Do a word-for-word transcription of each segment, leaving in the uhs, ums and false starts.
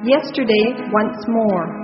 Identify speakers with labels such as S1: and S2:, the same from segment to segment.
S1: Yesterday once more.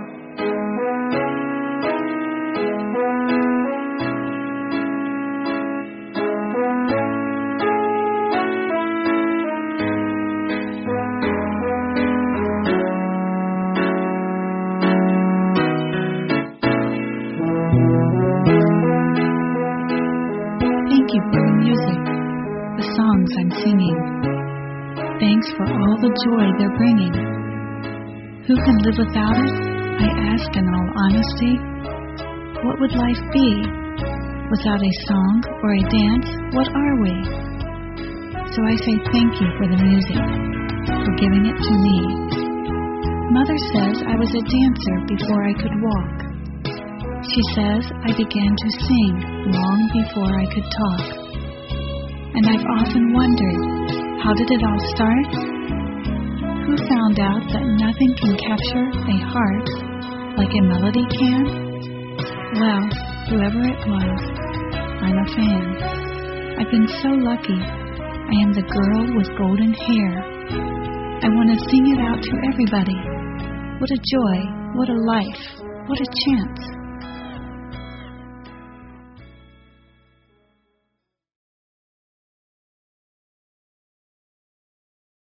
S2: Thank you for the music, the songs I'm singing. Thanks for all the joy they're bringing. Who can live without it? I ask in all honesty. What would life be? Without a song or a dance, what are we? So I say thank you for the music, for giving it to me. Mother says I was a dancer before I could walk. She says I began to sing long before I could talk. And I've often wondered, how did it all start? Who found out that nothing can capture a heart like a melody can? Well, whoever it was, I'm a fan. I've been so lucky. I am the girl with golden hair. I want to sing it out to everybody. What a joy, what a life, what a chance.